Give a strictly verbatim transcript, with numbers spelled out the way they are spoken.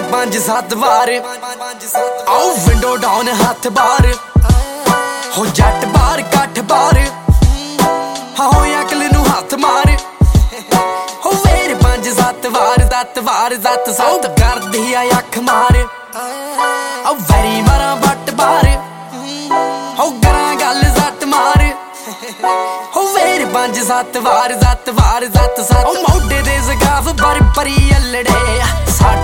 पंज सत्त बार आओ विंडो डाउन हथ बार हो जट बार कट बार हो अकल नू हथ मार हो वेर पंज सत्त बार सत्त बार सत्त सत्त कर दिया अख मार ओ वैरी मारा बट बार हो करा गल सट मार हो वेर पंज सत्त बार सत्त बार सत्त सत्त मोढे दे सगाफ बर परी अल्लड़े।